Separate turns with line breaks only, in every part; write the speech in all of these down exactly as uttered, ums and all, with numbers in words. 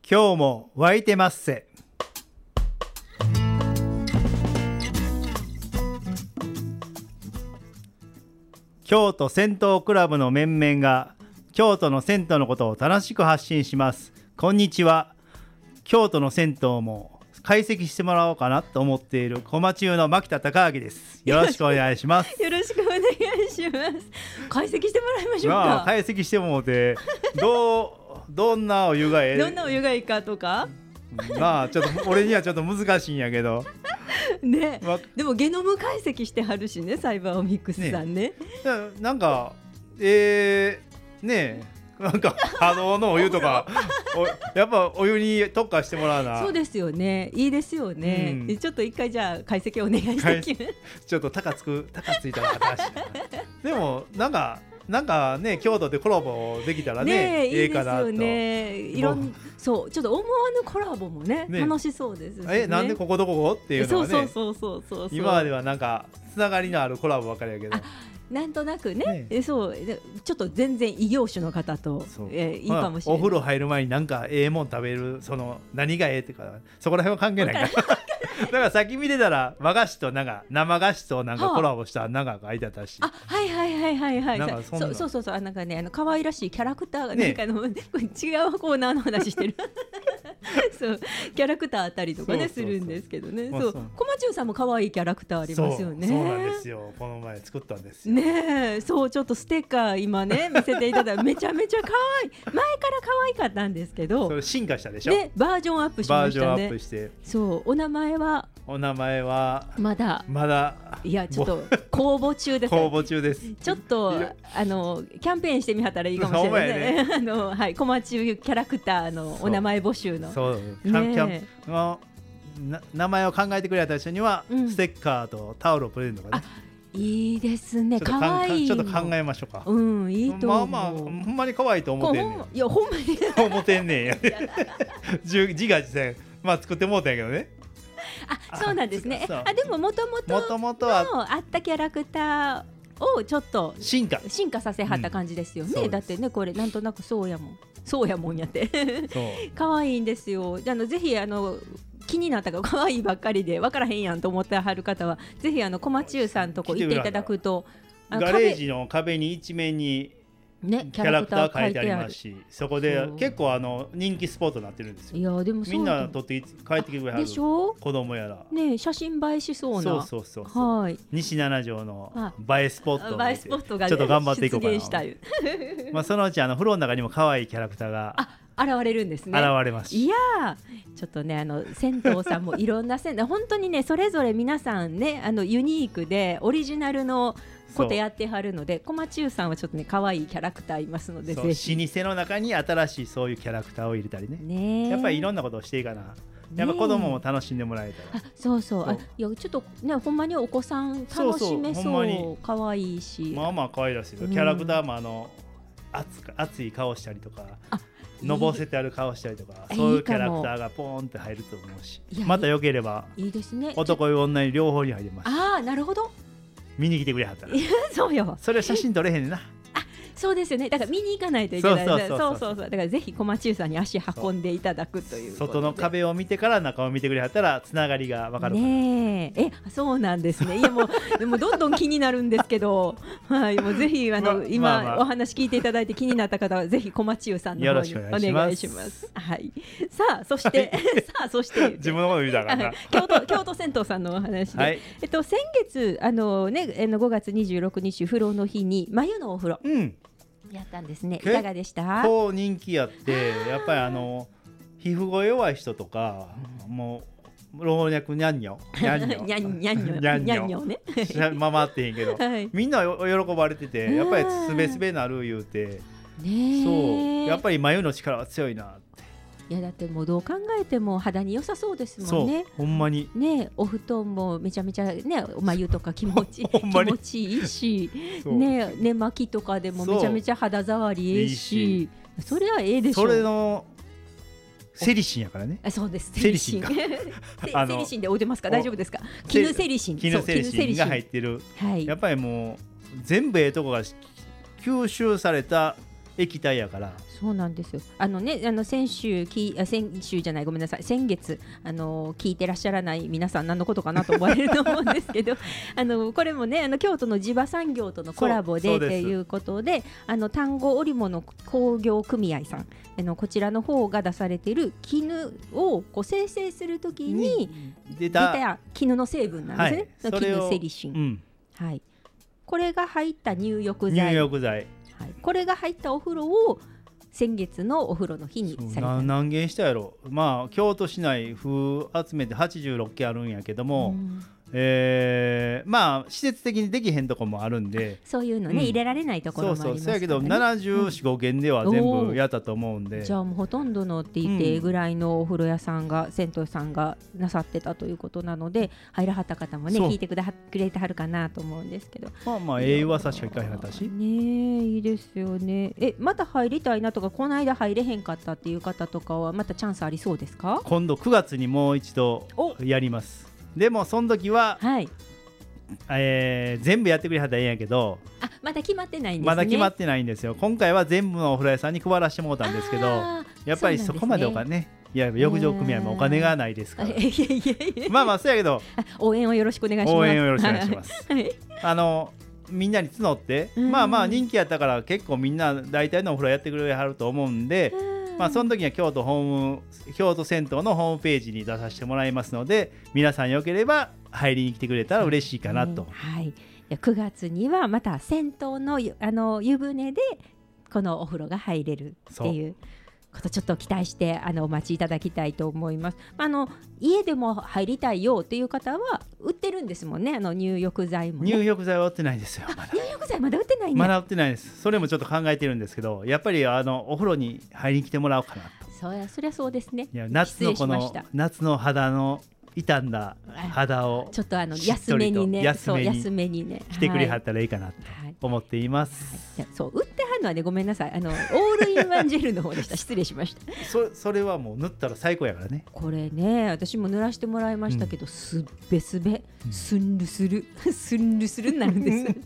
今日も湧いてますせ。京都銭湯クラブの面々が京都の銭湯のことを楽しく発信します。こんにちは。京都の銭湯も解析してもらおうかなと思っている小町湯の牧田孝明です。よろしくお願いします
よろしくお願いします。解析してもらいましょうか。
まあ、解析してもうてどうどんなお湯がええ
どんなお湯がいいかとか
まあちょっと俺にはちょっと難しいんやけど
ね、
ま、
でもゲノム解析してはるしね、サイバーオミックスさん ね,
ねなんかえー、ねえなんか波動のお湯とかやっぱお湯に特化してもらうな。
そうですよね、いいですよね、うん、ちょっと一回じゃあ解析お願いしてきます
ちょっと高つく高ついたら新しいでもなんかなんかね京都でコラボできたらね
ね
ええかなと。
いいですよね。いろんそうちょっと思わぬコラボも ね, ね楽しそうですしね。
えなんでこことここっていうのはね、
そうそうそうそうそう
今まではなんかつながりのあるコラボばかりやけど、
なんとなく ね, ねそうちょっと全然異業種の方と、えー、いいかもしれない、
まあ、お風呂入る前になんかええもん食べるその何がええってかそこら辺は関係ないからだからさっき見てたら和菓子となんか生菓子となんかコラボしたなんか書いてあったし、
あはいはいはいはいはい
なんかそんな
そうそうそうなんかねあの可愛らしいキャラクターがなんかの、ね、これ違うコーナーの話してるそうキャラクターあたりとかねそうそうそうするんですけどね。そう小町さんも可愛いキャラクターありますよね。
そうそうなんですよ。この前作ったんですよ
ね。そうちょっとステッカー今ね見せていただいてめちゃめちゃ可愛い前から可愛かったんですけど、
それ進化したでしょ、
ね、バージョンアップしましたね。
バージョンアップして
そうお名前は
お名前は
まだ
まだ
いやちょっと公募中です、ね、
公募中です。
ちょっとあのキャンペーンしてみはったらいいかもしれないね。ねあのはい小町キャラクターのお名前募集の
そうキャンキャンのな名前を考えてくれた人には、うん、ステッカーとタオルをプレゼントかね。
いいですね。可愛い
ちょっと考えましょうか。
うんいいと思う。
まあまあほんまに可愛いと思ってんねん。
いやほんまに
思ってんねんや自画自賛まあ作ってもうたんやけどね。
あそうなんですね。あでももともとのあったキャラクターをちょっと
進化
進化させはった感じですよね、うん、だってねこれなんとなくそうやもんそうやもんやって可愛いんですよ。あのぜひあの気になったか可愛いばっかりで分からへんやんと思ってはる方はぜひあの小町湯さんとこ行っていただくと
ガレージの壁に一面にね、キャラクター書いてありますし、そこで結構あの人気スポットになってるんですよ。
いやでも
みんな撮って帰ってきてくれはる
でしょ
子供やら、
ね、写真映えしそうな
そうそうそうそう、はい、西七条の映えスポットを
映えスポットが、ね、
ちょっと頑張っていこうかな。
したい
まあそのうちあの風呂の中にも可愛いキャラクターが
現れるんですね。
現れます。
いやちょっとねあの銭湯さんもいろんな銭湯本当にねそれぞれ皆さんねあのユニークでオリジナルのことやってはるので小町湯さんはちょっとね可愛いキャラクターいますのでぜひ
老舗の中に新しいそういうキャラクターを入れたり ね,
ね
やっぱりいろんなことをしていいかな。やっぱ子供も楽しんでもらえたら、
あそうそうそうあいやちょっとねほんまにお子さん楽しめそう可愛いし
まあまあ可愛らしい、うん、キャラクターもあの 熱, 熱い顔したりとかのぼせてある顔したりとかそういうキャラクターがポーンって入ると思うしまた良ければ
いいですね
男湯女湯両方に入れます。
ああなるほど
見に来てくれはったら
そうよ
それは写真撮れへんねんな
そうですよね。だから見に行かないといけない。そうそうそうそうだからぜひ小町湯さんに足運んでいただくという
外の壁を見てから中を見てくれはったらつながりが分かるかな。
ねええそうなんですね。いやもうでもどんどん気になるんですけどはいもうぜひあの、ま、今、まあまあ、お話聞いていただいて気になった方はぜひ小町湯さんの方にお願いします。はいさあそして、はい、さあそして
自分のこと言うたからな
京都京都銭湯さんのお話で、はい、えっと先月あのねごがつにじゅうろくにち風呂の日に眉のお風呂、うんやったんですね。いかがでした？
結構人気やってやっぱりあの皮膚が弱い人とか、うん、もう老若にゃんにょにゃんにょ
にゃんにゃんにょにゃんにょね
回ってへんけど、はい、みんな喜ばれててやっぱりすべすべなる言うて、ね、そうやっぱり眉の力は強いなって。
いやだってもうどう考えても肌に良さそうですもんね。
そうほんまに
ねお布団もめちゃめちゃねお眉とか気持ち気持ちいいしね寝巻きとかでもめちゃめちゃ肌触りいいし、いいそれはええでしょ。
それのセリシンやからね。
あそうです
セリシンか
セリシンで置いてますか大丈夫ですか。絹セリシン
絹セリシンが入ってる、はい、やっぱりもう全部ええとこが吸収された液体やから。
そうなんですよ。あのね、あの先週きあ先週じゃないごめんなさい先月あの聞いてらっしゃらない皆さん何のことかなと思われると思うんですけどあのこれもねあの京都の地場産業とのコラボでっていうことであの丹後織物工業組合さんあのこちらの方が出されている絹をこう生成するときに出た絹の成分なんですね、はい、絹セリシン、うん、はい、これが入った入浴剤、
入浴剤、
はい、これが入ったお風呂を先月のお風呂の日にされた。
何軒したやろ。まあ京都市内風集めてはちじゅうろっけんあるんやけども、うんえー、まあ施設的にできへんとこもあるんで
そういうのね、うん、入れられないところもありますからね。
そうそうそうやけどななじゅうよん、ごけんでは全部やったと思うんで、
じゃあもうほとんどのって言ってぐらいのお風呂屋さんが、うん、銭湯さんがなさってたということなので入らはった方もね聞いてくれてはるかなと思うんですけど、
まあまあええ噂しか聞かへんかったし
ねえいいですよね。えまた入りたいなとかこの間入れへんかったっていう方とかはまたチャンスありそうですか？
今度くがつにもう一度やります。でもその時は、はいえー、全部やってくれはったらいいんやけど
あまだ決まってないんですね。
まだ決まってないんですよ。今回は全部のお風呂屋さんに配らせてもらったんですけどやっぱりそこまでお金ねいや浴場組合もお金がないですからまあまあそうやけど
応援をよろしくお願いします。
応援をよろしくお願いします、はい、あのみんなに募ってまあまあ人気やったから結構みんな大体のお風呂やってくれはると思うんでまあ、その時には京都ホーム京都銭湯のホームページに出させてもらいますので皆さんよければ入りに来てくれたら嬉しいかなと、
はい、くがつにはまた銭湯 の, あの湯船でこのお風呂が入れるっていうことちょっと期待してあのお待ちいただきたいと思います。あの家でも入りたいよっていう方は売ってるんですもんね。あの入浴剤も、ね、
入浴剤は売ってないんですよ。まだ
入浴剤まだ売ってないね。
まだ売ってないです。それもちょっと考えてるんですけどやっぱりあのお風呂に入りに来てもらおうかなと。
そうやそりゃそうですね。
いや夏のこの夏の肌の傷んだ肌を
ちょっとあの安めにね
安めに
安めにね
来てくれはったらいいかなと思っています、
はいはい、そう売ってはるのはねごめんなさいあのオールインワンジェルの方でした失礼しました
そ, それはもう塗ったら最高やからね。
これね私も塗らせてもらいましたけど、うん、すっべすべ、うん、スンルスルスンルスルになるんです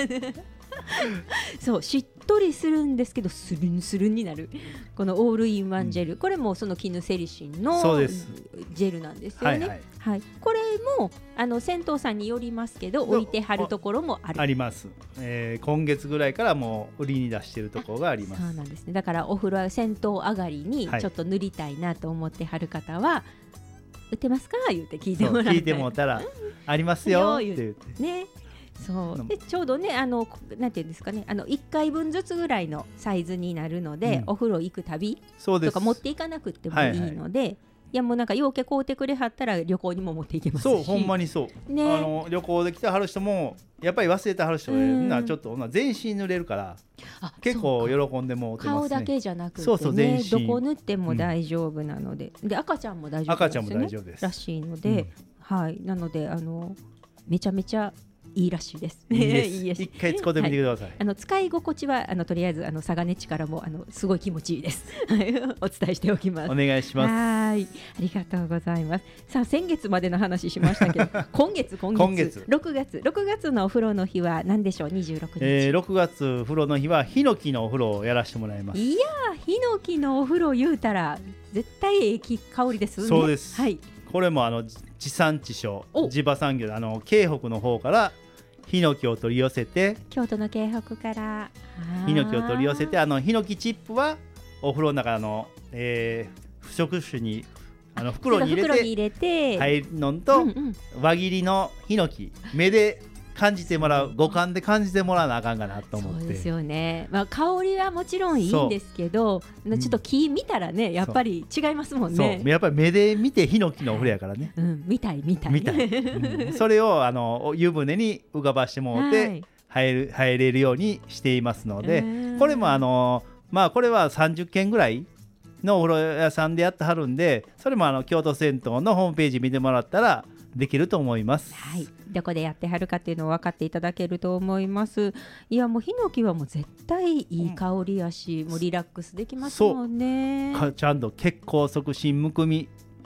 そうしっとりするんですけどスルンスルンになるこのオールインワンジェル、うん、これもその絹セリシンのジェルなんですよね。はいはいはい、これもあの銭湯さんによりますけど置いてはるところもある
あります、えー、今月ぐらいからもう売りに出してるところがあります。
そうなんですね。だからお風呂銭湯上がりにちょっと塗りたいなと思ってはる方は、はい、売ってますか言って聞いてもらった
聞いてもらったらありますよって言って
ね。そうでちょうどねあのなんていうんですかねあのいっかいぶんずつぐらいのサイズになるので、うん、お風呂行くたびとか持っていかなくてもいいので、はいはい、いやもうなんか陽気買うてくれはったら旅行にも持っていけますし。
そうほんまにそう、ね、あの旅行で来てはる人もやっぱり忘れてはる人がちょっと全身塗れるから結構喜んでもうてますね。
顔だけじゃなくて、ね、
そうそう全身
どこ塗っても大丈夫なので、うん、で赤ちゃんも大丈夫ですよね。
赤ちゃんも大丈夫です
らしいので、うん、はいなのであのめちゃめちゃいいらしいです。
いいですいいです一回使ってみてください。はい、
あの使い心地はあのとりあえずあのサガネチからもあのすごい気持ちいいです。お伝えしておきます。
お願いします。
はいありがとうございます。さあ先月までの話しましたけど今月今月
今月
ろくがつろくがつのお風呂の日は何でしょう。にじゅうろくにち、
えー、ろくがつ風呂の日はヒノキのお風呂をやらせてもらいます。
いやヒノキのお風呂言うたら絶対ええ香りですね。
そうです、
はい、
これもあの地産地消地場産業であの京北の方からヒノキを取り寄せて
京都の京北から
ヒノキを取り寄せてあのヒノキチップはお風呂の中の、えー、不織布にあの袋に入れて
袋に入れて
入るのと、うんうん、輪切りのヒノキ目で感じてもらう五感で感じてもらわなあかんかなと思って。
そうですよね、まあ、香りはもちろんいいんですけどちょっと木見たらねやっぱり違いますもんね。
そうやっぱり目で見てヒノキのお風呂やからね、
うん、見たい見たい
見たい、うん、それをあの湯船に浮かばしてもらって、はい、入る入れるようにしていますのでこれもあのまあこれはさんじゅっけんぐらいのお風呂屋さんでやってはるんでそれもあの京都銭湯のホームページ見てもらったらできると思います。
はい、どこでやってはるかっていうのを分かっていただけると思います。いやもうヒノキはもう絶対いい香りやし、うん、もうリラックスできますもんね。
そうちゃんと血行促進むくみ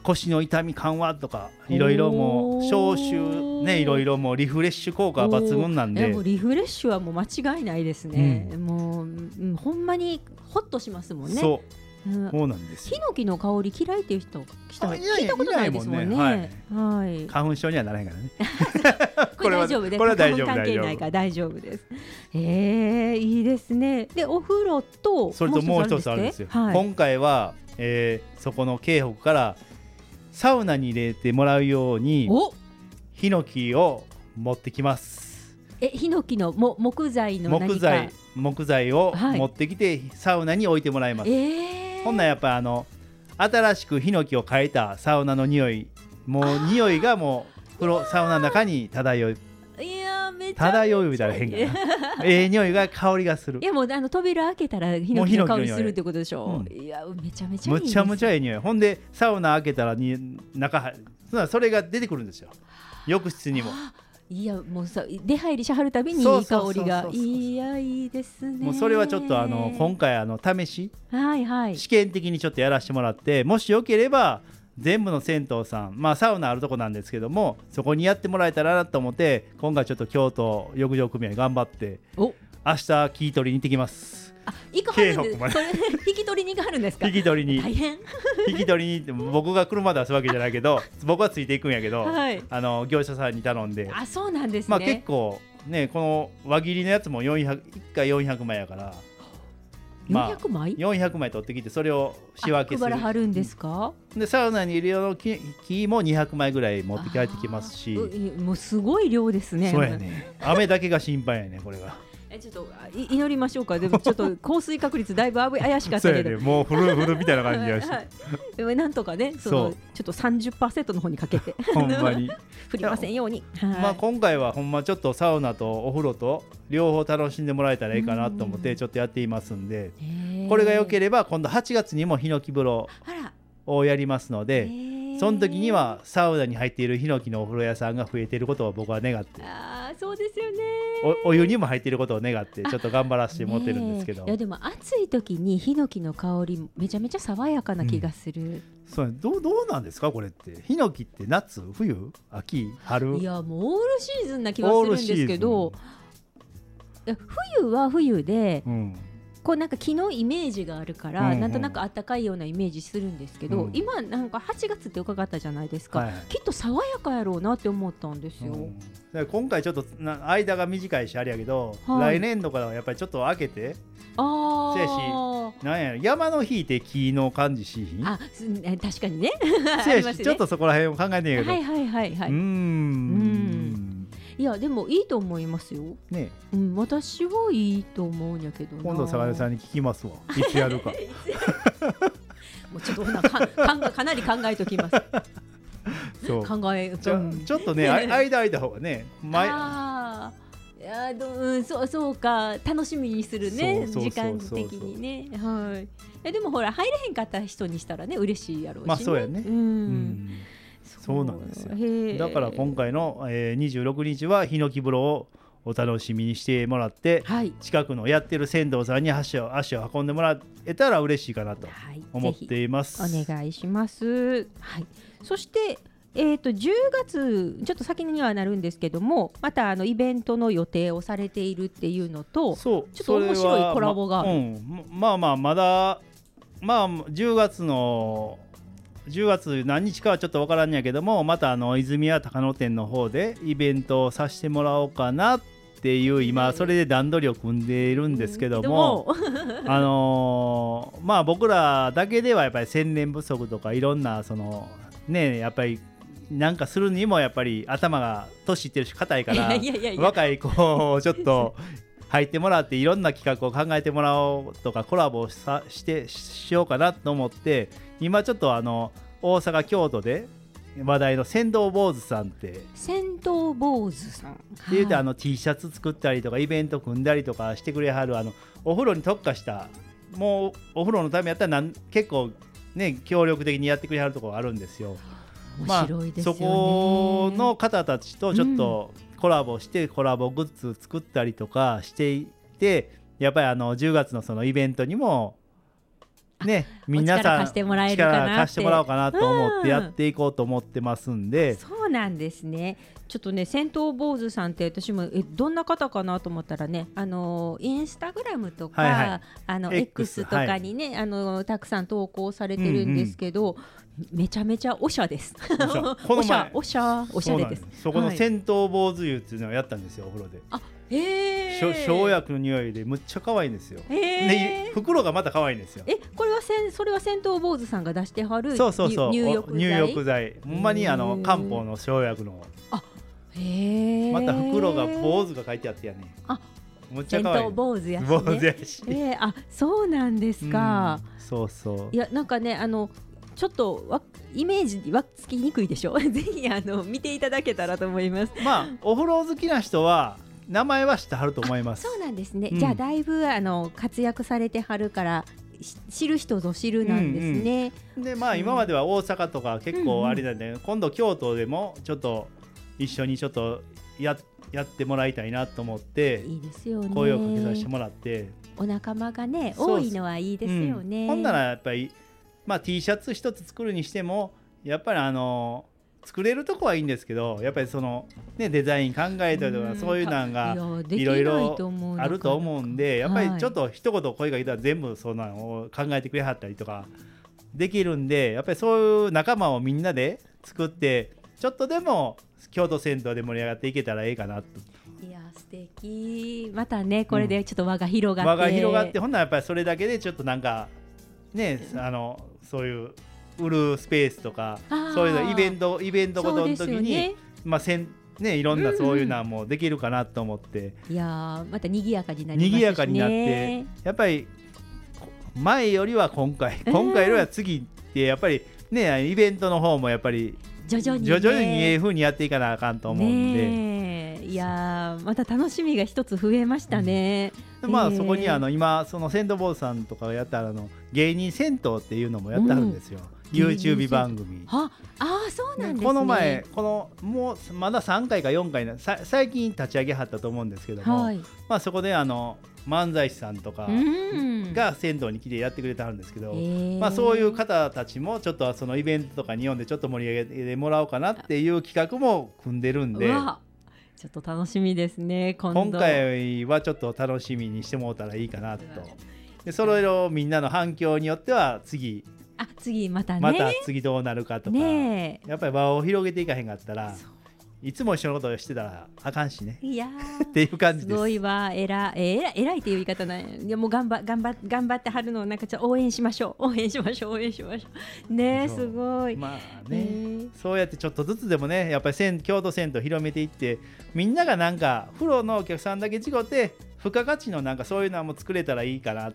腰の痛み緩和とかいろいろもう消臭ねいろいろもうリフレッシュ効果は抜群なんで、
もうリフレッシュはもう間違いないですね、うん、もう、うん、ほんまにホッとしますもんね。
そう、うん、そうなんですよ。
ヒノキの香り嫌いっていう人聞いたことないですもんね。
はいはい、花粉症にはならへんからねこれは大丈夫です。これは大丈夫、
関係ないから大丈夫です。えー、いいですね。でお風呂と
それともう一つあるんですよ、はい、今回は、えー、そこの京北からサウナに入れてもらうようにヒノキを持ってきます。
えヒノキのも木材の何か
木材木材を持ってきて、はい、サウナに置いてもらいます。
えー、
ほんならやっぱあの新しくヒノキを変えたサウナの匂い、もう匂いがもう風呂サウナの中に漂う。
いやめちゃ
漂うみたいな変かなええ匂いが香りがする。
いやもうあの扉開けたらヒノキの香りするってことでしょ、うん、いやめちゃめちゃいいです。
むちゃむちゃいい匂い。ほんでサウナ開けたらに中それが出てくるんですよ、浴室にも。
いやもうさ出入りしはるたびにいい香りが。いやいいですね。
もうそれはちょっとあの今回あの試し、
はいはい、
試験的にちょっとやらせてもらって、もしよければ全部の銭湯さん、まあサウナあるとこなんですけども、そこにやってもらえたらなと思って、今回ちょっと京都浴場組合頑張って明日聞き取りに行ってきます。
あ行かはるんです。それ引き取りに行かはるんですか。
引き取りに
大変
引き取りに行って僕が車出すわけじゃないけど僕はついていくんやけど、はい、あの業者さんに頼んで。
あそうなんですね。
まあ結構ねこの輪切りのやつもよんひゃくいっかいよんひゃくまいやから、
まあ、よんひゃくまい
よんひゃくまい取ってきてそれを仕分けする。
配らはるんですか。
でサウナにいるような木、木もにひゃくまいぐらい持って帰ってきますし、
もうすごい量ですね。
そうやね雨だけが心配やねこれが
えちょっと祈りましょうか。でもちょっと降水確率だいぶ怪しかったけど、
そうやね、もう降る降るみたいな感じやし、はい、
でもなんとかねそのちょっと さんじゅっパーセント の方にかけて
ほんまに
降りませんように、はい、
まあ、今回はほんまちょっとサウナとお風呂と両方楽しんでもらえたらいいかなと思ってちょっとやっていますんで、これが良ければ今度はちがつにもヒノキ風呂をやりますので、その時にはサウナに入っているヒノキのお風呂屋さんが増えていることを僕は願って、
あそうですよね、
お, お湯にも入っていることを願ってちょっと頑張らせてもらってるんですけど、
いやでも暑い時にヒノキの香りめちゃめちゃ爽やかな気がする、うん、
そうどう、どうなんですかこれって。ヒノキって夏冬秋春、
いやもうオールシーズンな気がするんですけど、いや冬は冬で、うん、こうなんか木のイメージがあるから、うんうん、なんとなくあったかいようなイメージするんですけど、うん、今なんかはちがつって伺ったじゃないですか、はいはい、きっと爽やかやろうなって思ったんですよ、うん、
だ今回ちょっとな間が短いしあれやけど、はい、来年度からはやっぱりちょっと開けて、あせやしなんや山の引いて木の感じしひん。
あ確かにね
せやし、ね、ちょっとそこら辺を考えてんやけど、
はいはいはいはい、うーんうんいやでもいいと思いますよ、ね、うん、私はいいと思うんやけどな。
今度坂根さんに聞きますわいつやるか
もうちょっとほな か, か, かなり考えときますそう考え
ち ょ, ちょっとね間空いた方がね前
あいやど、うん、そうそうか楽しみにするね時間的にね、はい、えでもほら入れへんかった人にしたらね嬉しいやろうし、ね、
まあそうやね、うん、うんそうなんですよ。だから今回の、えー、にじゅうろくにちはヒノキ風呂をお楽しみにしてもらって、はい、近くのやってる船頭さんに足を足を運んでもらえたら嬉しいかなと思っています、
はい、お願いします、はい、そして、えー、とじゅうがつちょっと先にはなるんですけどもまたあのイベントの予定をされているっていうのとそうちょっと面白いコラボがある、
まうん、まあまあまだまあじゅうがつのじゅうがつ何日かはちょっと分からんやけども、またあの泉屋高野店の方でイベントをさせてもらおうかなっていう今それで段取りを組んでいるんですけどもあのー、まあ僕らだけではやっぱり洗練不足とかいろんなそのねやっぱりなんかするにもやっぱり頭が年いってるし硬いから若い子をちょっと入ってもらっていろんな企画を考えてもらおうとかコラボをさしてしようかなと思って今ちょっとあの大阪京都で話題の船頭坊主さんって
船頭坊主さんって
言うてあの T シャツ作ったりとかイベント組んだりとかしてくれはるあのお風呂に特化したもうお風呂のためやったらなん結構ね協力的にやってくれはるところがあるんですよ。
面白いですよね、
まあ、そこの方たちとちょっとコラボして、うん、コラボグッズ作ったりとかしていてやっぱりあのじゅうがつのそのイベントにもね皆さん
力貸してもらえるかなって
力貸してもらおうかなと思ってやっていこうと思ってますんで、
そうなんですね。ちょっとね銭湯坊主さんって私もえどんな方かなと思ったらね、あのインスタグラムとか、はいはい、あの X, X とかにね、はい、あのたくさん投稿されてるんですけど、うんうん、めちゃめちゃおしゃです。おしゃおしゃおしゃれです。
そこの銭湯坊主湯っていうのをやったんですよ、お風呂で。
あへー、
生薬の匂いでむっちゃ可愛いんですよ。で袋がまた可愛いんですよ。
えこれはせんそれは銭湯坊主さんが出してはる
そうそうそう
入浴剤。
入浴剤ほんまにあの漢方の生薬の。
あへ
また袋が坊主が書いてあってやね。あむっちゃ可愛い。
銭湯坊主やしね。
坊主やし。
えー、あそうなんですか。
うん、そうそう。
いやなんかねあのちょっとわイメージはつきにくいでしょ。ぜひあの見ていただけたらと思います。
まあお風呂好きな人は名前は知ってはると思います。
そうなんですね、うん、じゃあだいぶあの活躍されてはるから知る人ぞ知るなんですね、
うんうん、でまあ今までは大阪とか結構あれなんで、うんうん、今度京都でもちょっと一緒にちょっと や, やってもらいたいなと思って
いいですよね、
声をかけさせてもらって
お仲間がね多いのはいいですよね、
うん、ほんならやっぱり、まあ、T シャツ一つ作るにしてもやっぱりあの作れるとこはいいんですけどやっぱりその、ね、デザイン考えたりとかそういうのがいろいろあると思うんでやっぱりちょっと一言声がけたら全部そんなのを考えてくれはったりとかできるんでやっぱりそういう仲間をみんなで作ってちょっとでも京都銭湯で盛り上がっていけたらいいかなと。
いや素敵またねこれでちょっと輪が広がって、
うん、輪が広がってほんならやっぱりそれだけでちょっとなんかねあのそういう売るスペースとかそういうのイベントイベントごとの時に、ねまあせんね、いろんなそういうのもできるかなと思って、
うんうん、いやまた賑やかになりますしね
賑やかになってやっぱり前よりは今回今回よりは次ってやっぱりねイベントの方もやっぱり
徐々に、ね、
徐々にええ風にやっていかなあかんと思うんで、
ね、いやまた楽しみが一つ増えましたね、
うんまあ、そこにあの今その銭湯坊主さんとかがやったあの芸人銭湯っていうのもやってはるんですよ、うん、YouTube 番組。
ああそうなんですね。
この前このもうまださんかいかよんかいなさ最近立ち上げはったと思うんですけども、はいまあ、そこであの漫才師さんとかが銭湯に来てやってくれてはるんですけど、まあ、そういう方たちもちょっとそのイベントとかに呼んでちょっと盛り上げてもらおうかなっていう企画も組んでるんで
ちょっと楽しみですね。今度
今回はちょっと楽しみにしてもらったらいいかなと。でそれをみんなの反響によっては次
あ次またね
また次どうなるかとか、ね、やっぱり場を広げていかへんかったらいつも一緒のことをしてたらあかんしね
いや
っていう感じです。
すごいわえらえらえらいっていう言い方ないいやもう頑張頑張頑張ってはるのをなんかちょっと応援しましょう応援しましょう応援しましょうねすごい
まあね、えー、そうやってちょっとずつでもねやっぱり京都銭湯広めていってみんながなんか風呂のお客さんだけ違って付加価値のなんかそういうのも作れたらいいかなって、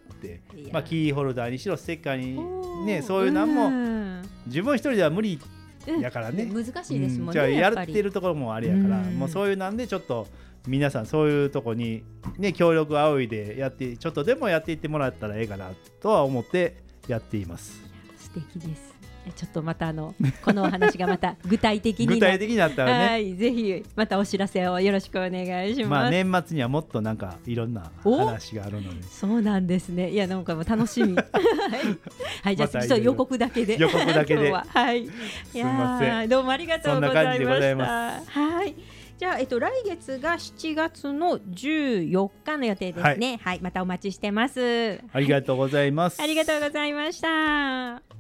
まあ、キーホルダーにしろステッカーにねそういうのも自分一人では無理やからね、
うん、難しいですもんね、
うん、じゃあやってるところもあれやから、もうそういうなんでちょっと皆さんそういうとこにね協力仰いでやってちょっとでもやっていってもらったらええかなとは思ってやっています。
素敵です。ちょっとまたあのこのお話がまた具体的に
具体的になったらね、
はい、ぜひまたお知らせをよろしくお願いします。
まあ年末にはもっとなんかいろんな話があるので。
そうなんですね。いやなんかもう楽しみはい、はい、じゃあちょっと予告だけで
予告だけで
今日ははい、
すみません
どうもありがとうございました。
は
いじゃあ、えっと、来月がしちがつのじゅうよっかの予定ですね、はい、はい、またお待ちしてます。
ありがとうございます、
はい、ありがとうございました。